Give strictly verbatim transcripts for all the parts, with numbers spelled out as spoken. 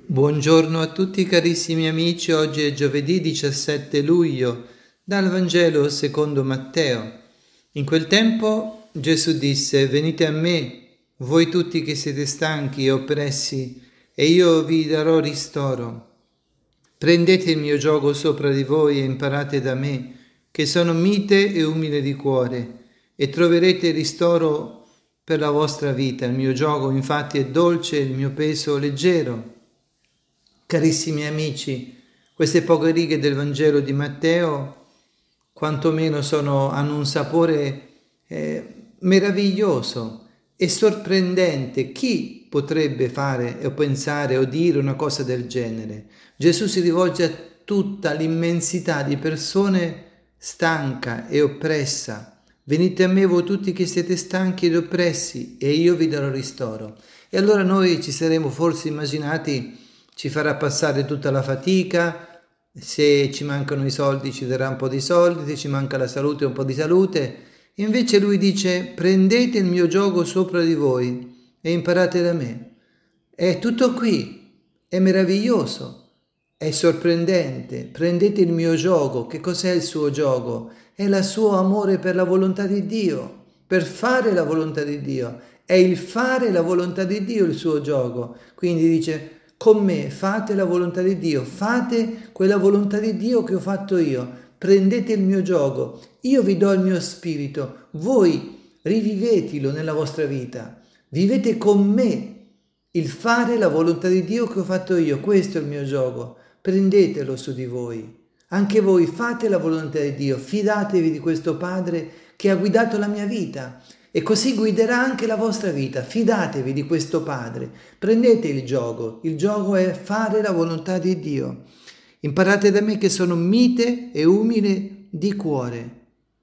Buongiorno a tutti carissimi amici, oggi è giovedì diciassette luglio, dal Vangelo secondo Matteo. In quel tempo Gesù disse: venite a me, voi tutti che siete stanchi e oppressi, e io vi darò ristoro. Prendete il mio giogo sopra di voi e imparate da me, che sono mite e umile di cuore, e troverete ristoro per la vostra vita. Il mio giogo infatti è dolce e il mio peso leggero. Carissimi amici, queste poche righe del Vangelo di Matteo quantomeno sono, hanno un sapore eh, meraviglioso e sorprendente. Chi potrebbe fare o pensare o dire una cosa del genere? Gesù si rivolge a tutta l'immensità di persone stanca e oppressa. Venite a me voi tutti che siete stanchi ed oppressi e io vi darò ristoro. E allora noi ci saremmo forse immaginati ci farà passare tutta la fatica, se ci mancano i soldi ci darà un po' di soldi, se ci manca la salute un po' di salute. Invece lui dice: prendete il mio giogo sopra di voi e imparate da me. È tutto qui, è meraviglioso, è sorprendente. Prendete il mio giogo. Che cos'è il suo giogo? È il suo amore per la volontà di Dio, per fare la volontà di Dio. È il fare la volontà di Dio il suo giogo. Quindi dice: con me fate la volontà di Dio, fate quella volontà di Dio che ho fatto io, prendete il mio giogo, io vi do il mio spirito, voi rivivetelo nella vostra vita, vivete con me il fare la volontà di Dio che ho fatto io. Questo è il mio gioco, prendetelo su di voi, anche voi fate la volontà di Dio, fidatevi di questo Padre che ha guidato la mia vita. E così guiderà anche la vostra vita. Fidatevi di questo Padre. Prendete il gioco. Il gioco è fare la volontà di Dio. Imparate da me che sono mite e umile di cuore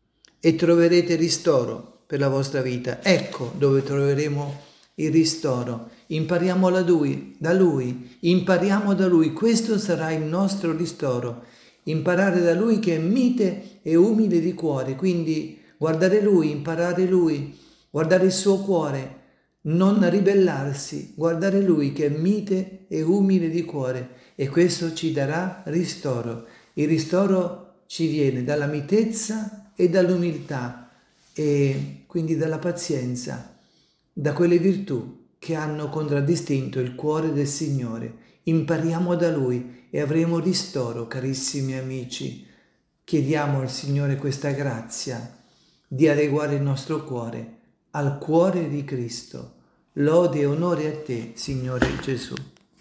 e troverete ristoro per la vostra vita. Ecco dove troveremo il ristoro. Impariamo da Lui, da Lui. Impariamo da Lui. Questo sarà il nostro ristoro. Imparare da Lui che è mite e umile di cuore. Quindi guardare Lui, imparare Lui, guardare il suo cuore, non ribellarsi, guardare Lui che è mite e umile di cuore, e questo ci darà ristoro. Il ristoro ci viene dalla mitezza e dall'umiltà, e quindi dalla pazienza, da quelle virtù che hanno contraddistinto il cuore del Signore. Impariamo da Lui e avremo ristoro, carissimi amici. Chiediamo al Signore questa grazia di adeguare il nostro cuore al cuore di Cristo. Lode e onore a te, Signore Gesù.